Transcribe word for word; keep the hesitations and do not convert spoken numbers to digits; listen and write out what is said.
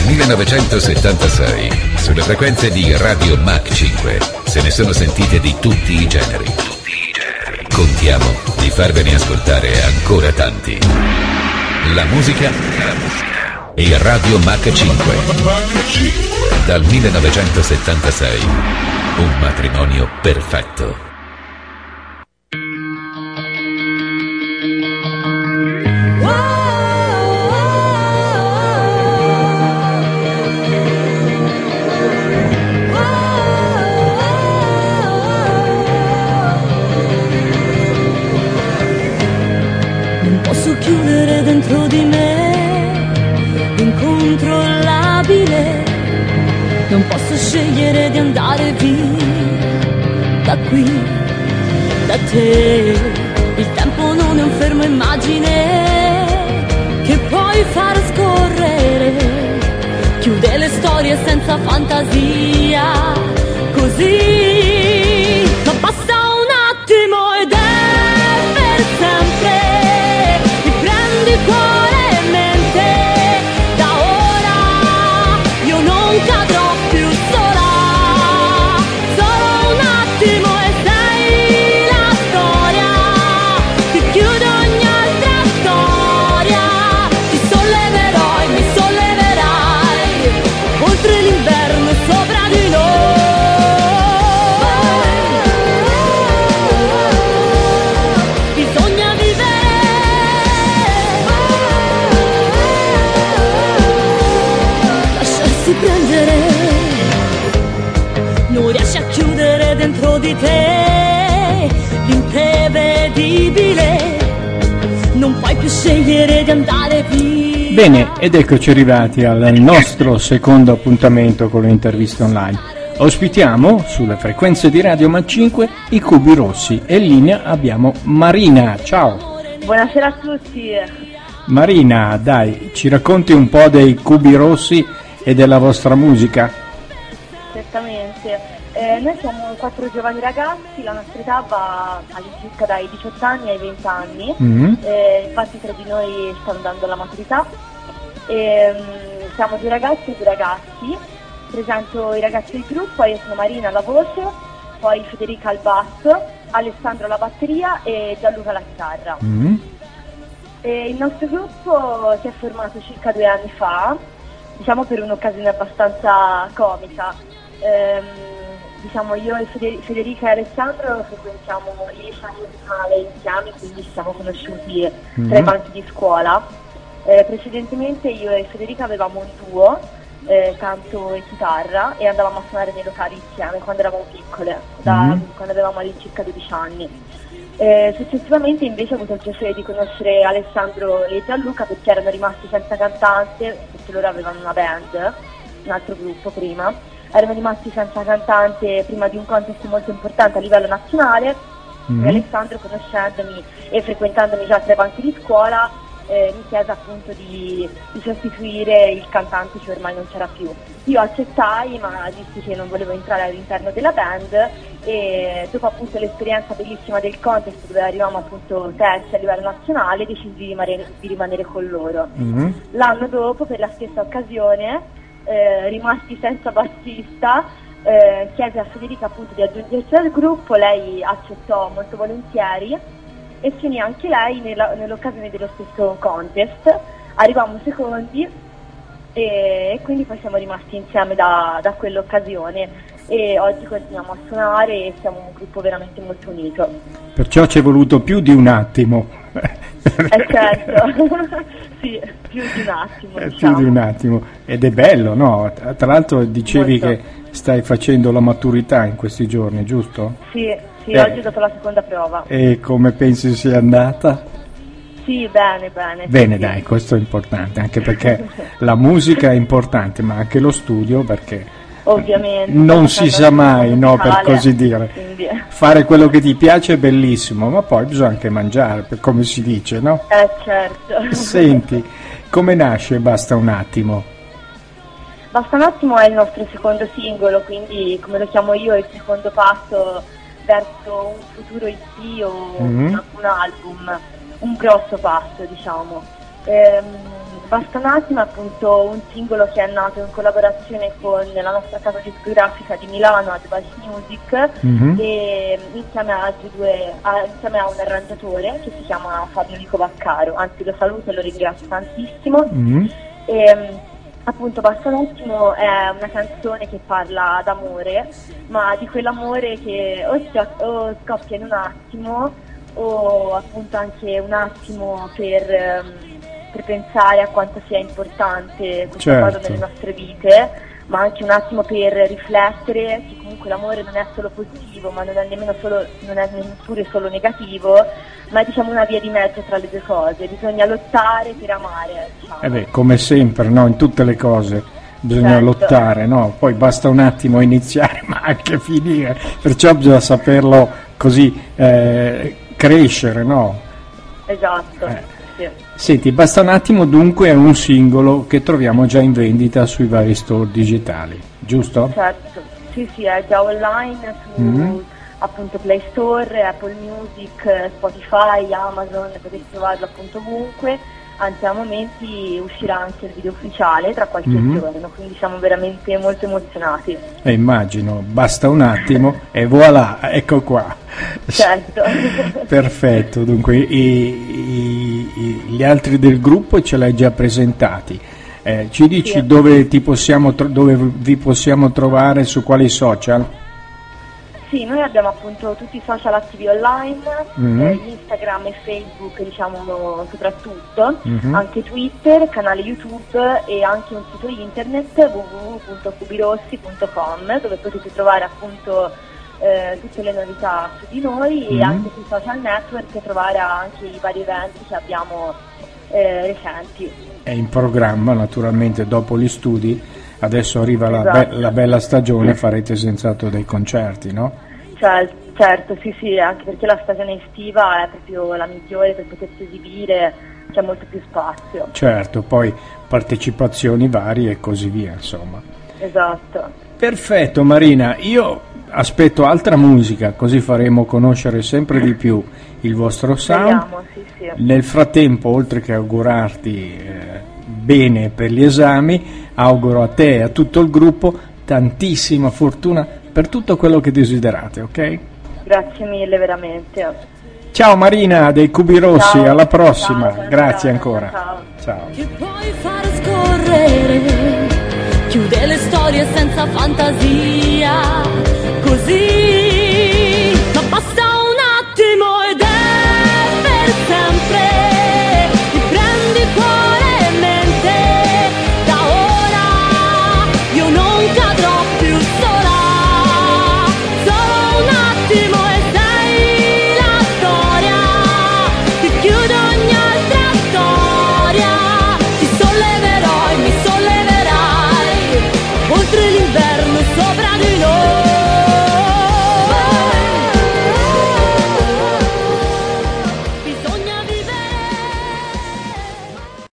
millenovecentosettantasei, sulle frequenze di Radio Mach cinque, se ne sono sentite di tutti i generi. Contiamo di farvene ascoltare ancora tanti. La musica e Radio Mach cinque. Dal millenovecentosettantasei, un matrimonio perfetto. Chiudere dentro di me incontrollabile, non posso scegliere di andare via da qui, da te. Il tempo non è un fermo immagine che puoi far scorrere, chiude le storie senza fantasia, così, ma basta un attimo ed è per sempre. Cuore e mente, da ora io non cadrò più sola, solo un attimo e sei la storia, ti chiudo ogni altra storia, ti solleverò e mi solleverai, oltre l'inverno e sopra di noi, bisogna vivere. Prendere, non riesci a chiudere dentro di te l'imprevedibile, non puoi più scegliere di andare via. Bene, ed eccoci arrivati al nostro secondo appuntamento con le interviste online. Ospitiamo sulle frequenze di Radio Mach cinque i Cubi Rossi e in linea abbiamo Marina. Ciao. Buonasera a tutti. Marina, dai, ci racconti un po' dei Cubi Rossi e della vostra musica? Certamente, eh, noi siamo quattro giovani ragazzi, la nostra età va all'incirca dai diciotto anni ai venti anni, mm-hmm. eh, infatti tra di noi sta andando la maturità, e, um, siamo due ragazzi e due ragazzi, presento i ragazzi del gruppo, io sono Marina alla voce, poi Federica al basso, Alessandro alla batteria e Gianluca alla chitarra. Mm-hmm. E il nostro gruppo si è formato circa due anni fa, diciamo per un'occasione abbastanza comica. Ehm, diciamo io e Federica e Alessandro frequentiamo il liceo musicale insieme, quindi ci siamo conosciuti mm-hmm. tra i banchi di scuola. Eh, precedentemente io e Federica avevamo un duo, eh, canto e chitarra, e andavamo a suonare nei locali insieme quando eravamo piccole, da, mm-hmm. quando avevamo all'incirca dodici anni. Eh, successivamente invece ho avuto il piacere di conoscere Alessandro e Gianluca perché erano rimasti senza cantante, perché loro avevano una band, un altro gruppo prima, erano rimasti senza cantante prima di un contest molto importante a livello nazionale, mm-hmm. e Alessandro, conoscendomi e frequentandomi già tra i banchi di scuola, eh, mi chiese appunto di, di sostituire il cantante che ormai non c'era più. Io accettai, ma dissi che non volevo entrare all'interno della band, e dopo appunto l'esperienza bellissima del contest dove arrivavamo appunto terzi a livello nazionale, decisi di rimanere, di rimanere con loro. Mm-hmm. L'anno dopo, per la stessa occasione, eh, rimasti senza bassista, eh, chiese a Federica appunto di aggiungersi al gruppo, lei accettò molto volentieri e si unì anche lei nella, nell'occasione dello stesso contest, arrivammo secondi e quindi poi siamo rimasti insieme da, da quell'occasione e oggi continuiamo a suonare e siamo un gruppo veramente molto unito. Perciò ci è voluto più di un attimo. Eh certo, sì, più di un attimo. Eh, diciamo. Più di un attimo, ed è bello, no? Tra l'altro dicevi molto. Che stai facendo la maturità in questi giorni, giusto? Sì, sì, eh. oggi ho dato la seconda prova. E come pensi sia andata? Sì, bene, bene. Bene, sì. Dai, questo è importante, anche perché la musica è importante, ma anche lo studio, perché ovviamente non si sa mai, no, per musicale, così dire. Quindi... Fare quello che ti piace è bellissimo, ma poi bisogna anche mangiare, per come si dice, no? Eh, certo. Senti, come nasce Basta un attimo? Basta un attimo è il nostro secondo singolo, quindi come lo chiamo io, il secondo passo verso un futuro E P o mm-hmm. un album, un grosso passo, diciamo. Ehm, Basta un attimo è appunto un singolo che è nato in collaborazione con la nostra casa discografica di Milano, Advice Music, mm-hmm. e insieme a altri due, a, insieme a un arrangiatore che si chiama Fabio Nico Vaccaro, anzi lo saluto e lo ringrazio tantissimo. Mm-hmm. E, appunto Basta un attimo è una canzone che parla d'amore, ma di quell'amore che o, si, o scoppia in un attimo o appunto anche un attimo per, per pensare a quanto sia importante questo certo. cosa nelle nostre vite, ma anche un attimo per riflettere che comunque l'amore non è solo positivo, ma non è nemmeno solo, non è neppure solo negativo, ma è diciamo una via di mezzo tra le due cose, bisogna lottare per amare, diciamo. Eh beh, come sempre, no? In tutte le cose bisogna certo. lottare, no? Poi basta un attimo iniziare, ma anche finire, perciò bisogna saperlo così eh, crescere, no? Esatto, eh. sì. Senti, Basta un attimo dunque è un singolo che troviamo già in vendita sui vari store digitali, giusto? Certo, sì sì, è già online su mm-hmm. appunto Play Store, Apple Music, Spotify, Amazon, potete trovarlo appunto ovunque, anzi a momenti uscirà anche il video ufficiale tra qualche mm-hmm. giorno, quindi siamo veramente molto emozionati. E immagino, basta un attimo e voilà, ecco qua. Certo. Perfetto, dunque i, i, i, gli altri del gruppo ce l'hai già presentati. Eh, ci dici sì. dove, ti possiamo tro- dove vi possiamo trovare, su quali social? Sì, noi abbiamo appunto tutti i social attivi online, mm-hmm. eh, Instagram e Facebook diciamo soprattutto, mm-hmm. anche Twitter, canale YouTube e anche un sito internet w w w punto cubirossi punto com dove potete trovare appunto eh, tutte le novità su di noi mm-hmm. e anche sui social network trovare anche i vari eventi che abbiamo eh, recenti. È in programma naturalmente dopo gli studi. Adesso arriva la, esatto. be- la bella stagione, farete senz'altro dei concerti, no? Cioè, certo, sì sì, anche perché la stagione estiva è proprio la migliore per potersi esibire, c'è molto più spazio. Certo, poi partecipazioni varie e così via, insomma. Esatto. Perfetto Marina, io aspetto altra musica, così faremo conoscere sempre di più il vostro sound. Speriamo, sì, sì. Nel frattempo, oltre che augurarti eh, bene per gli esami, auguro a te e a tutto il gruppo tantissima fortuna per tutto quello che desiderate, ok? Grazie mille, veramente. Ciao Marina dei Cubirossi, ciao, alla prossima, ciao, grazie ciao, ancora. Ciao. Ciao. Che puoi far scorrere, chiude le storie senza fantasia, così